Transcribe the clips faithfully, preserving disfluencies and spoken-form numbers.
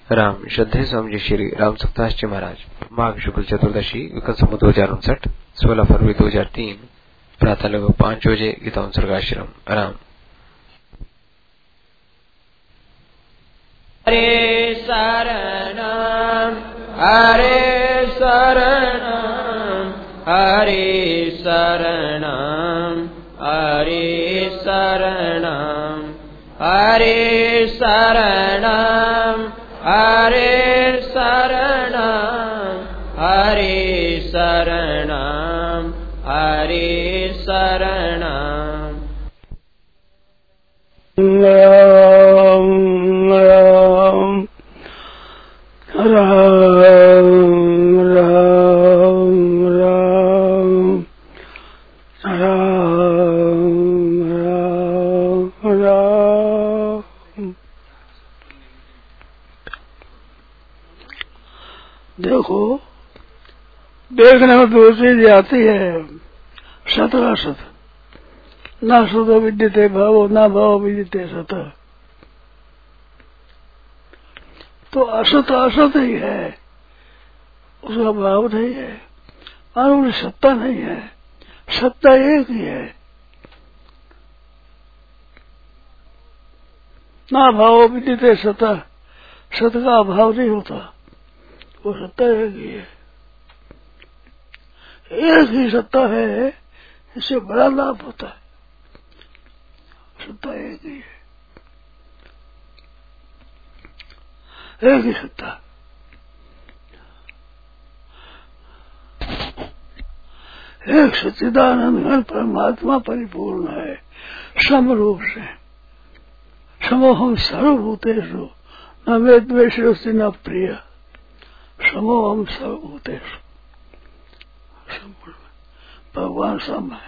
राम श्रद्धेय स्वामी जी श्री राम सप्ताह जी महाराज माघ शुक्ल चतुर्दशी विक्रम संवत दो हजार उनसठ सोलह फरवरी दो हजार तीन प्रातः लगभग पांच बजे गीता सर्गाश्रम राम। हरे शरणम हरे शरणम हरे शरणम हरे शरणम हरे शरणम हरे शरणम हरे शरणम हरे शरणम। राम राम राम राम राम राम राम। देखो देखने में दो चीज आती है, सत असत। ना सतो विद्यते भावो ना भाव विद्यते सत। तो असत असत ही है, उसका भाव नहीं है, मानो सत्ता नहीं है, सत्ता एक ही है। ना भाव विद्यते सता, सत का अभाव नहीं होता, वो सत्ता एक ही है। एक ही सत्ता है, इससे बड़ा लाभ होता है। सत्ता एक ही है, एक ही सत्ता। एक सच्चिदानंद घन परमात्मा परिपूर्ण है सम रूप से। समोहम सर्वभूतेषु न मे द्वेषोऽस्ति न प्रिय। समोहम सर्वभूतेषु, भगवान सम है।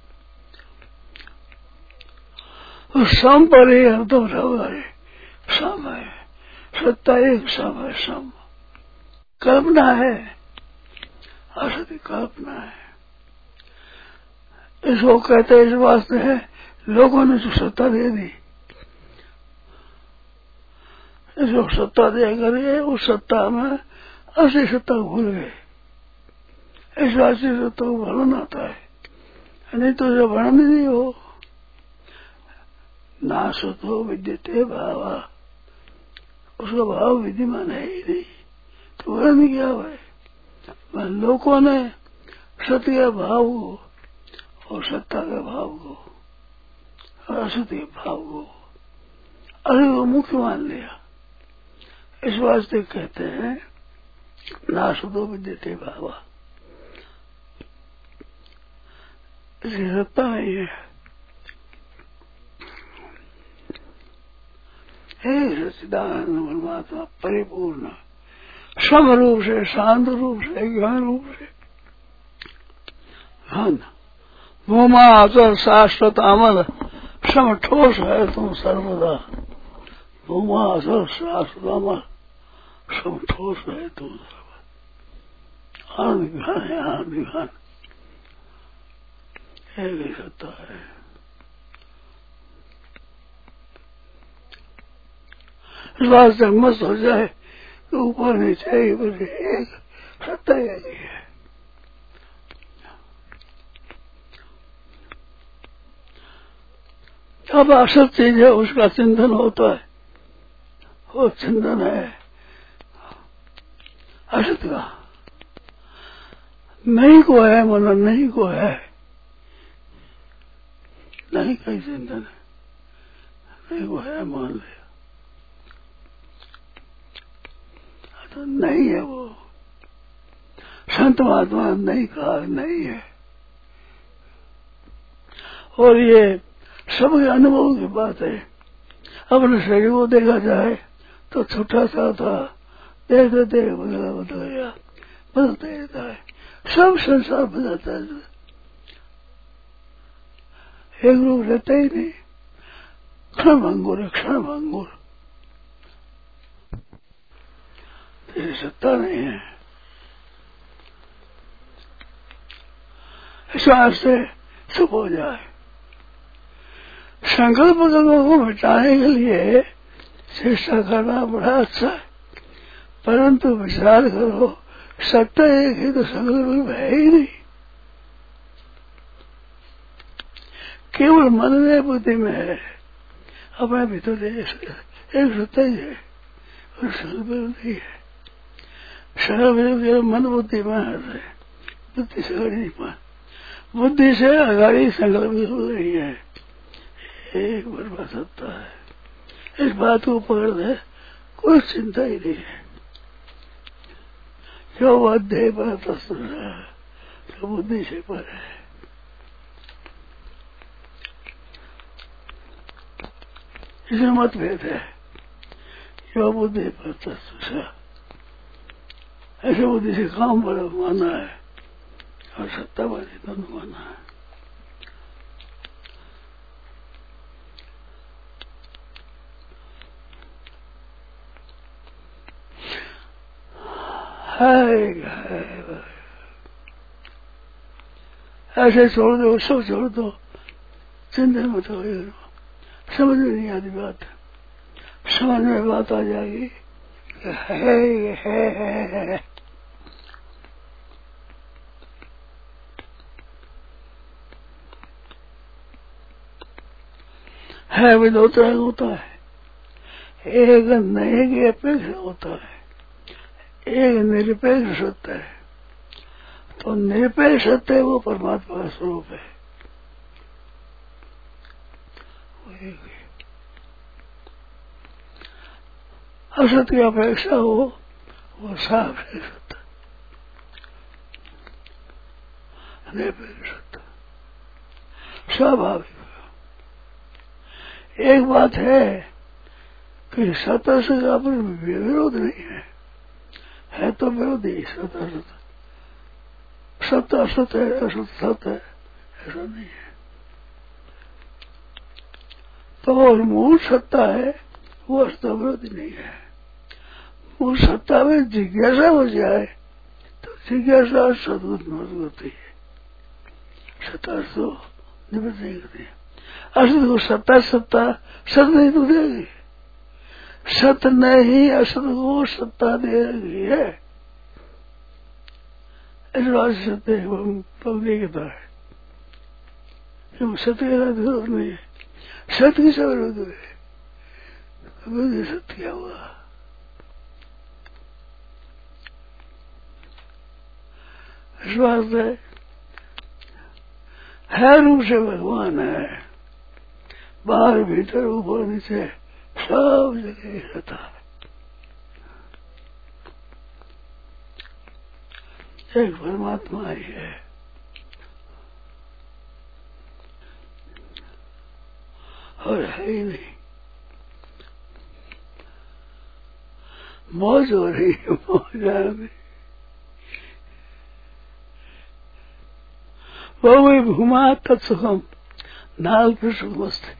उस सम पर ही हम तो रहे, सम है, सत्ता एक सम है। सम कल्पना है, असत्य कल्पना है। इसको कहते इस वास्ते है, लोगों ने जो सत्ता दे दी, इसको सत्ता दे कर उस सत्ता में असली सत्ता भूल गए। इस वास्ते सत्ता को वर्णन आता है, नहीं तो जो वर्णन नहीं हो। ना सतो विद्यते भावा, उसका भाव विद्यमान है ही नहीं, तो वर्णन क्या है। लोगों ने सत्य के भाव को और सत्ता के भाव को और असत्य के भाव को असत्य को मुख्य मान लिया। इस वास्ते कहते हैं ना सतो विद्यते भावा, इसकी सत्ता नहीं है। हे सच्चिदानंद परमात्मा परिपूर्ण, सम रूप से, शांत रूप से, ज्ञान रूप से। घन भूमा अचल शाश्वत अमल, सम ठोस है तुम सर्वदा। भूमा अचल शाश्वत अमल, सम ठोस है तुम सर्वदा। आनंद घन है, आनंद घन, एक ही सत्ता है। इस बात से मस्त हो जाए कि ऊपर नीचे एक सत्ता यही है। अब असत चीज है, उसका चिंतन होता है, वो चिंतन है असत का। नहीं को है मन, नहीं को है, नहीं का चिंतन है, नहीं को है मान लिया तो नहीं है। वो संत महात्मा नहीं कहा नहीं है। और ये सबके अनुभव की बात है। अपने शरीर को देखा जाए तो छोटा सा था, देखते देख बदला बदल गया, बदलते रहता है। सब संसार बदलता है, एक रूप रहता ही नहीं। क्षण भंगुर है, क्षण भंगुर, तेरी सत्ता नहीं है। इस वास्ते चुप हो जाए। संकल्प को मिटाने के लिए चेष्टा करना बड़ा अच्छा है। परंतु विचार करो, सत्ता एक ही तो संकल्प है ही नहीं। केवल मन में बुद्धि में है, अपने भीतर एक सत्ता ही है और संकल्प नहीं है। संकल्प मन बुद्धि में है, बुद्धि से अगाड़ी नहीं पाए, बुद्धि से अगाड़ी संकल्प नहीं है, एक बर्बाद सत्ता है। इस बात को पकड़ दे, कोई चिंता ही नहीं है। जो बात दे बात तो बुद्धि से पर है। इसमें मतभेद है, जो बुद्धि पर तत्व ऐसे बुद्धि से काम बड़ा माना है और सत्ता वाली दोनों माना है। ऐसे छोड़ दो, सब छोड़ दो, चिंता मत हो, समझ में नहीं आती बात। समझ में बात आ जाएगी, है ये है, है, है। है भी दो तरह होता है, एक नहीं की अपेक्षा होता है, एक निरपेक्ष सत्य है। तो निरपेक्ष सत्य है वो परमात्मा का स्वरूप है, असत की अपेक्षा हो वो साफ है सत्य, निरपेक्ष सत्य स्वाभाविक। एक बात है कि सत्य से अपन विरोध नहीं है, है तो विरोधी सत्य सत्य सत्य असत है, असत सत्य है, ऐसा नहीं है। तो और मूल सत्ता है वो असत विरोधी नहीं है। मूल सत्ता में जिज्ञासा हो जाए तो जिज्ञासा सदगुण होती है, सत्ता तो निवृत्त नहीं करती है। असत को सत्ता सत्ता सत नहीं तो देगी, सत नहीं असत को सत्ता देगी है। इस बात से सत्य पगड़ी कहता है, सत्य के साथ विरोध नहीं है, सत्य की सब विरोध है। विरोध सत्य क्या हुआ? इस बात से है रूप से भगवान है, बाहर भीतर ऊपर नीचे सब जगह रहता है। एक परमात्मा ही है। और है ही नहीं। मौज हो रही है, मौज आ रही। वो वही भूमा तत्सुखम नाल पर सुखमस्ती।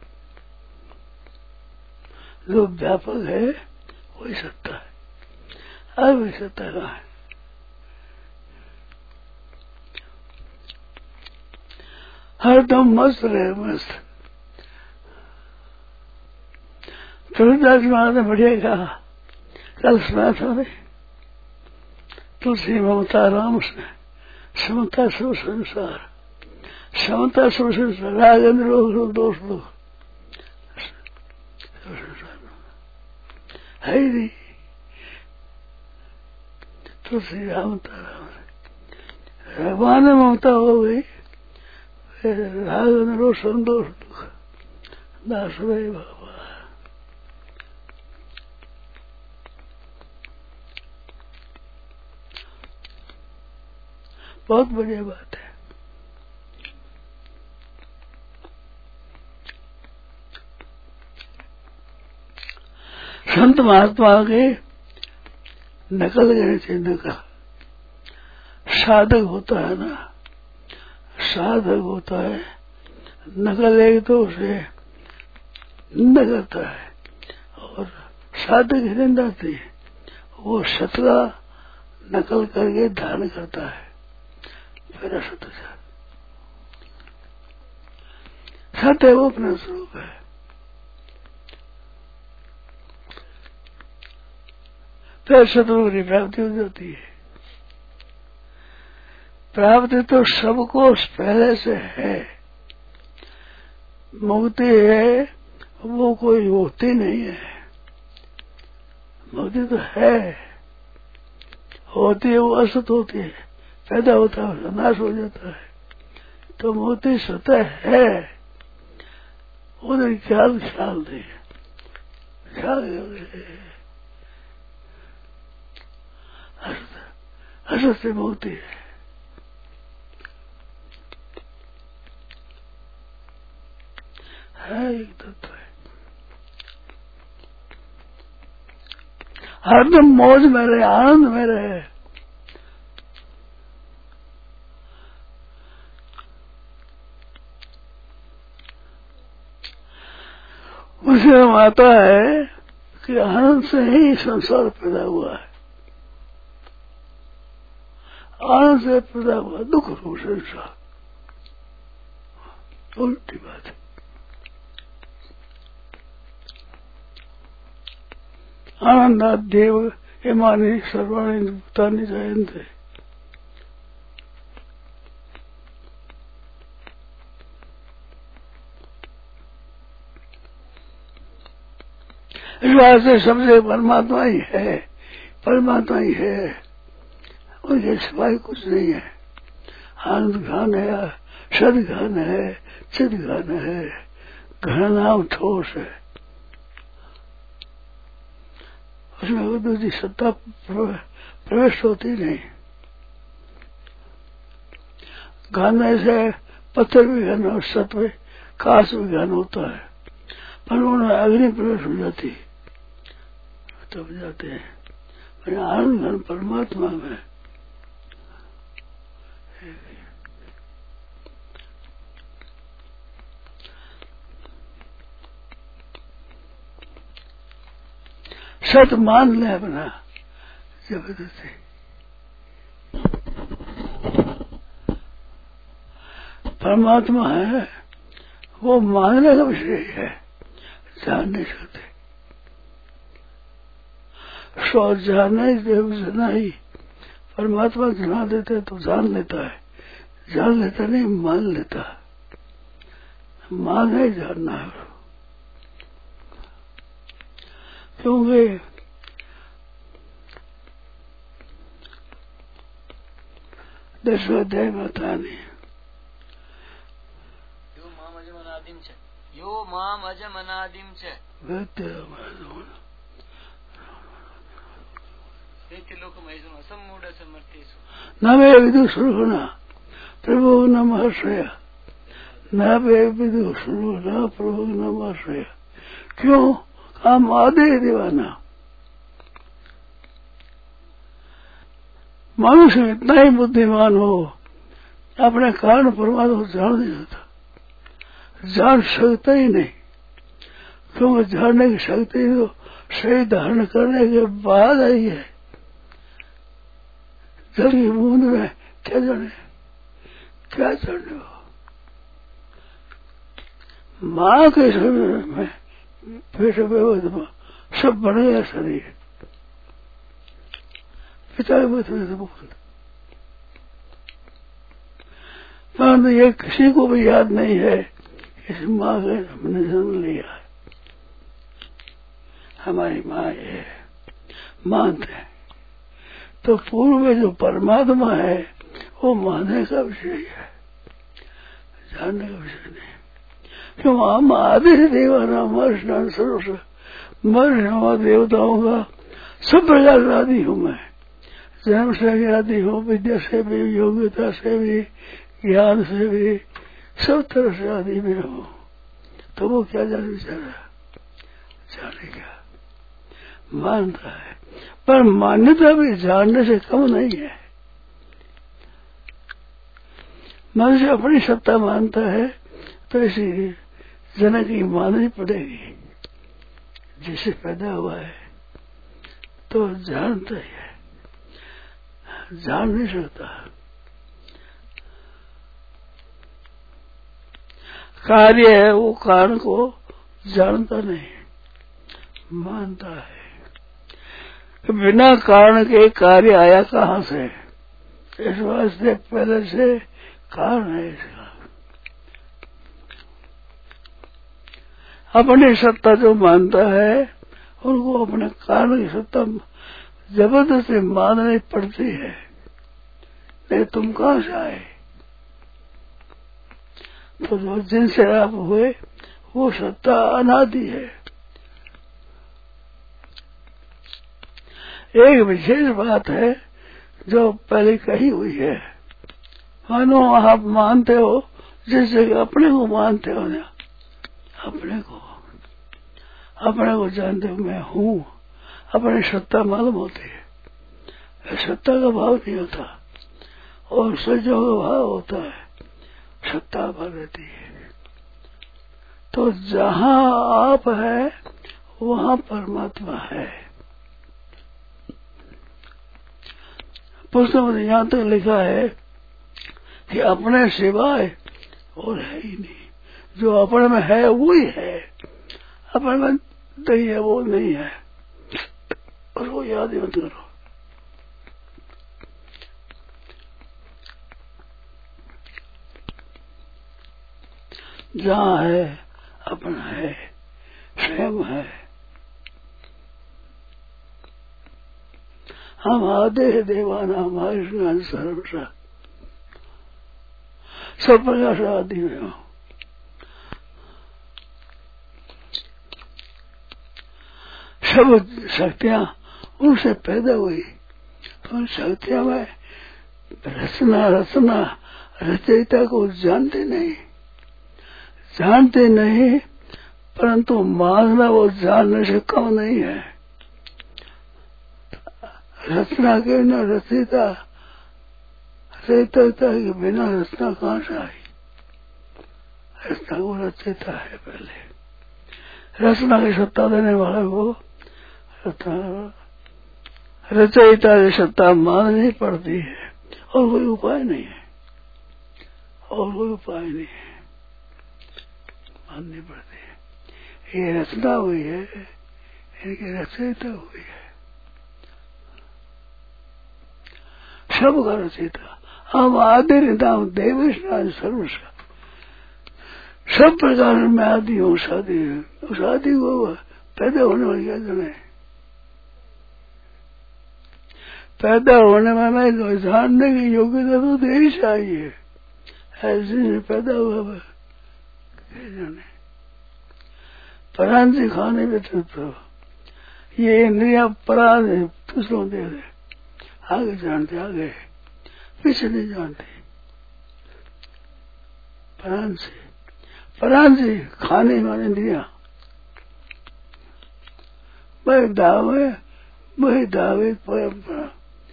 जो व्यापक है वही सत्ता है, अब वही सत्ता कहाँ है? हरदम मस्त रहे, मस्त। तुलसीदास महाराज ने बढ़िया कहा, कल सुना था ने तुलसी ममता राम से समता सब संसार, समता सब संसार, राग रोग दोष दो है ही नहीं। तुलसी ममता राम से भगवान में ममता हो गई, राग रोग संतोष दुख दास रहे बाबा। बहुत बढ़िया बात है। संत महात्मा के नकल करनी चाहिए, नकल। साधक होता है ना, साधक होता है, नकल एक तो उसे निंदा करता है, और साधक निंदा थी वो सतला नकल करके धारण करता है, फिर सत्य सत्य वो अपना स्वरूप है। तो सतगुरु की प्राप्ति हो जाती है। प्राप्ति तो सबको पहले से है, मुक्ति है वो कोई होती नहीं है, मुक्ति तो है, होती है वो असत होती है, पैदा होता है नाश हो जाता है, तो मुक्ति स्वतः है, उधर ख्याल ख्याल नहीं ख्याल असत से मुक्ति है। है एक तत्व है, हरदम मौज में रहे, आनंद में रहे। उसे आता है कि आनंद से ही संसार पैदा हुआ है, आनंद से पैदा हुआ दुख रूप संसार, उल्टी बात है। आनंदात देव इमानी सर्वाणी भूतानि जायन्ते। इस बात से समझे परमात्मा ही है, परमात्मा ही है, उनके सिवाय कुछ नहीं है। आनंद घन है, सद घन है, चिद घन है, घन नाम ठोस है, उसमें वो दूसरी सत्ता प्रवेश होती नहीं। घन ऐसे पत्थर भी घन और सत्व काश भी घन होता है, पर उन्हें अग्नि प्रवेश हो जाती तब जाते हैं। आनंद घन परमात्मा में सत मान ले अपना जबरदस्ती। परमात्मा है वो मानने का विषय है, जान नहीं सकते। सौ जाना ही देव जना ही, परमात्मा जना देते तो जान लेता है, जान लेता नहीं मान लेता, मान ही जानना है। क्योंकि दशवाध्याय बता नहीं यो माम अजम अनादिम छे, यो माम अजम अनादिम छे, न वे विदु सुना प्रभु न महर्षय, न वे विदु सुना प्रभु न महर्षय। क्यों? हम आदे दीवाना, मनुष्य इतना ही बुद्धिमान हो अपने कारण परमात्मा जान नहीं सकता, जान सकता ही नहीं, क्योंकि जानने की शक्ति तो सही धारण करने के बाद आई है। जल की बूंद में क्या जाने, क्या जाने हो माँ के शरीर में पेट में सब बनेगा शरीर, पिता के बूंद बूंद, परंतु ये किसी को भी याद नहीं है इस माँ के हमने जन्म लिया है, हमारी माँ ये मानते हैं। तो पूर्व में जो परमात्मा है वो मानने का विषय है, जानने का विषय नहीं। क्यों? हम आदि देवाना मर्षण सर्व मर्ष देवताओं का सब प्रकार का आदि हूँ मैं, जन्म से भी आदि हूँ, विद्या से भी, योग्यता से भी, ज्ञान से भी, सब तरह से आदि में हूँ। तो वो क्या जाने बेचारा, जाने क्या मानता है, पर मान्यता भी जानने से कम नहीं है। मनुष्य अपनी सत्ता मानता है तो इसी जनक की माननी पड़ेगी, जिसे पैदा हुआ है तो जानता ही है, जान नहीं सकता। कार्य है वो कारण को जानता नहीं, मानता है। बिना कारण के कार्य आया कहाँ से? इस वास्ते पहले से कारण है इसका। अपनी सत्ता जो मानता है उनको अपने कारण की सत्ता जबरदस्ती माननी पड़ती है, नहीं तुम कहाँ से आए? तो जो जिनसे आप हुए वो सत्ता अनादि है। एक विशेष बात है जो पहले कही हुई है, मानो आप मानते हो जैसे अपने को मानते हो ना, अपने को अपने को जानते हो मैं हूँ, अपनी सत्ता मालूम होती है। सत्ता का भाव नहीं होता और सजों का भाव होता है, सत्ता भर रहती है। तो जहाँ आप है वहाँ परमात्मा है। पुस्तक में यहाँ तक लिखा है कि अपने सिवाय और है ही नहीं, जो अपने में है वो ही है, अपने में नहीं है वो नहीं है, उसको याद ही मत करो। जहाँ है अपना है, स्वयं है। हम आदे देवाना हमारे सर्वसा सब प्रकाश आदि में हो। सब शक्तियां उनसे पैदा हुई, उन शक्तियों में रचना रचना रचयिता को जानते नहीं, जानते नहीं, परंतु मानना वो जानने से कम नहीं है। रचना के बिना रचयिता, रचयिता के बिना रचना कहाँ से आई? रचना को रचयिता है पहले, रचना की सत्ता देने वाला वो रचयिता की सत्ता माननी पड़ती है और कोई उपाय नहीं है, और कोई उपाय नहीं है, माननी पड़ती है। ये रचना हुई है, इनकी रचयिता हुई है, सब का रचयिता। हम आदि निदाम देवेश सर्वस्व, सब प्रकार में आदि हूँ, शादी उस आदि को पैदा होने वाली क्या जाने, पैदा होने वाला जानने की योग्यता तो दे ही चाहिए, ऐसे पैदा हुआ जाने। परान से खाने में तो ये इंद्रिया परान दूसरों दे दे, आगे जानते आगे, पीछे नहीं जानते। परान से परान से खाने वाले इंद्रिया वही दावे वही दावे परंपरा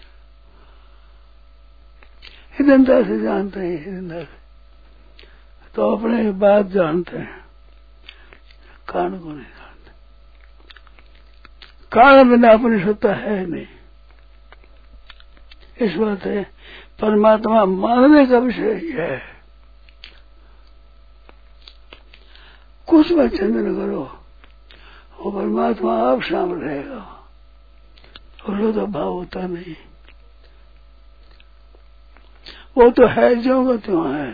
हिदनता से जानते हैं, हिदनता से तो अपने बात जानते हैं, कारण को नहीं जानते। कारण बिना अपनी सत्ता है नहीं। इस बात है परमात्मा मानने का विषय ही है। कुछ में चिंतन करो, वो परमात्मा आप सामने रहेगा, और तो भाव होता नहीं, वो तो है जो का त्यों है,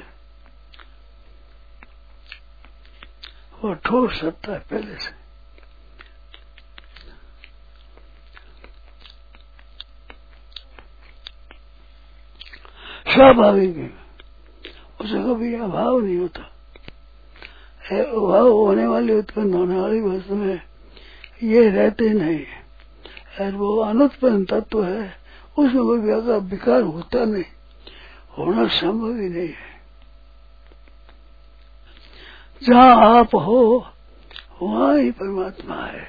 वो ठोस सत्ता है पहले से। स्वाभाविक है, उसे कभी अभाव नहीं होता है। अभाव होने वाली, उत्पन्न होने वाली वस्तु में ये रहते नहीं है, और वो अनुत्पन्न तत्व है, उसमें कोई विकार होता नहीं, होना संभव ही नहीं है। जहाँ आप हो वहाँ ही परमात्मा है,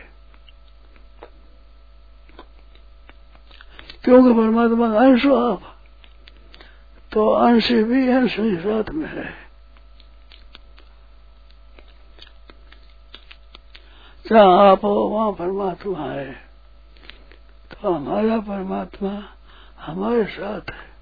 क्योंकि परमात्मा का अंश हो आप, तो अंश भी अंश के साथ में है। जहाँ आप हो वहाँ परमात्मा है, तो हमारा परमात्मा हमारे साथ है।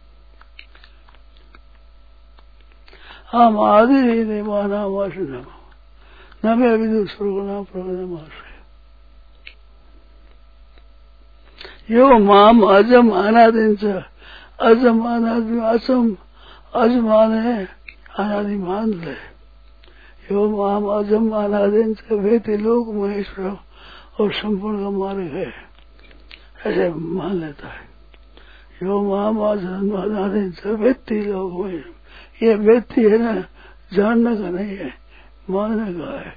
हम आदि ही देवाना वासुदेव न मैं विदु स्वर्गना प्रगतमाश्रय। यो माम अजम अनादिन च अजम अनादि असम अजमान है अनादि मान ले। यो माम अजम अनादिन च वेति लोक महेश्वर और संपूर्ण का मार्ग है, ऐसे मान लेता है। यो माम अजम अनादिन च वेति लोक महेश्वर, ये व्यक्ति है ना, जानने का नहीं है, मानने का है।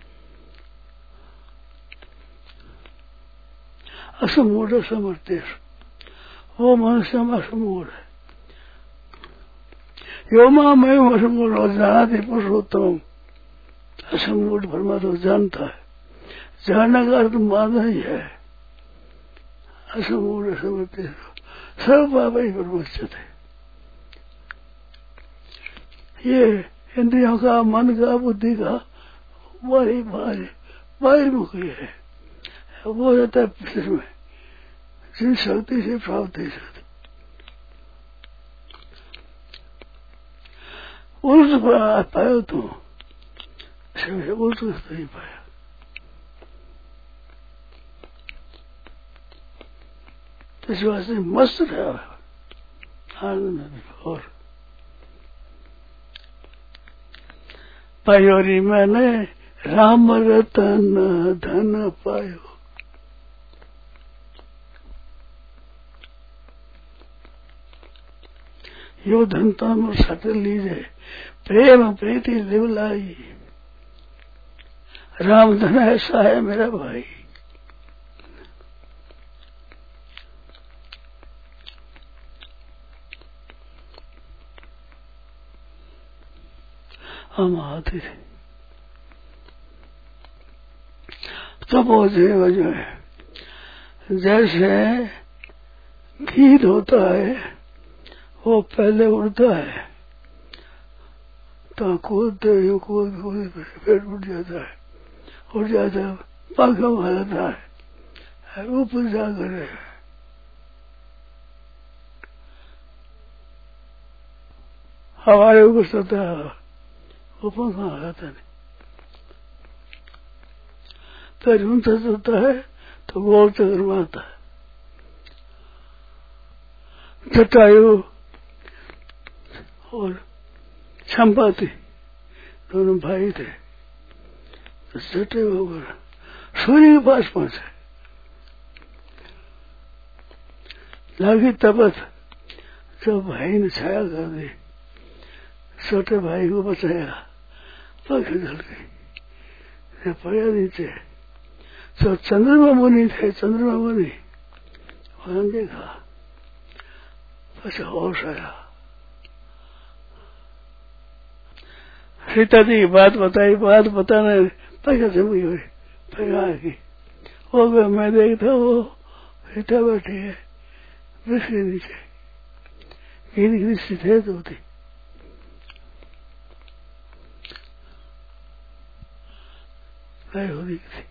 असमूढ़ समर्थेश, वो मनुष्य में असमूढ़ है। यो माम एवं असमूढ़ और जानाति पुरुषोत्तम, असमूढ़ परमात्मा जानता है, जानने का अर्थ मानना ही है। असमूढ़ समर्थेश सर्व पाप ही परमोच्चत है। ये इंद्रियों का, मन का, बुद्धि का बारी बारी बाहर मुखी है, वो रहता है पिछले में जिन शक्ति से प्राप्त है सकती। उल्ट पाया तो उल्ट नहीं पाया। इस वास्ते मस्त रहा आनंद में। और पायोरी मैंने राम रतन धन पायो, यो धन तम सत लीजे प्रेम प्रीति लिवलाई। राम धन ऐसा है मेरा भाई, हम आते थे तब वो जो है जैसे गीत होता है, वो पहले उड़ता है तो कूदते यूं कूद कूद फिर उड़ जाता है, उड़ जाता है पंखा मारता है, ऊपर जाकर हमारे ऊपर सोता है, वो पंखा आता नहीं। फिर उनसे सोता है तो गोल चक्कर मारता है। जटायु और संपाति दोनों भाई थे, तो जटायु होकर सूर्य के पास पहुंचे, लागी तपत, जो भाई ने छाया कर दी, छोटे भाई को बचाया, पग जल गई, पड़ा नीचे। तो चंद्रमा मुनि थे, चंद्रमा मुनि उन्होंने देखा, बस होश आया, सीता जी की बात बताई, बात बताने पैसा जमी हुई, पैसा की वो गया, मैं देखता वो सीता बैठी है वृक्ष के नीचे, गिरी गिरी सफेद होती, नहीं हो रही थी।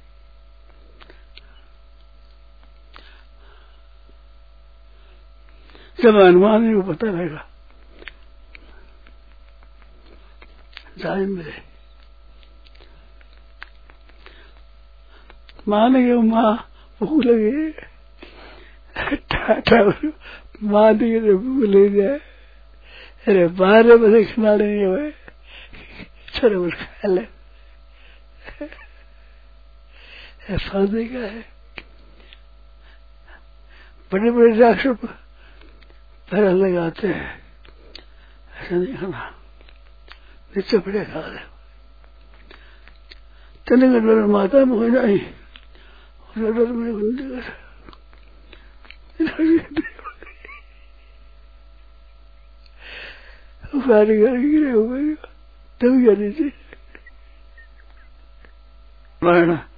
जब हनुमान जी को पता रहेगा जाए मेरे माँ ने कहा माँ भूख लगी, माँ दी भूख ले जाए, अरे बारह बजे खिला नहीं है, चलो कुछ खा ले, फायदे का है। बड़े बड़े डॉक्टर पैर लगाते हैं, ऐसा नहीं खाना, नीचे पड़े खा ले। तने का डर माता में हो जाए, डर में बंदे सारी गिरे हो गई, तभी नीचे मरना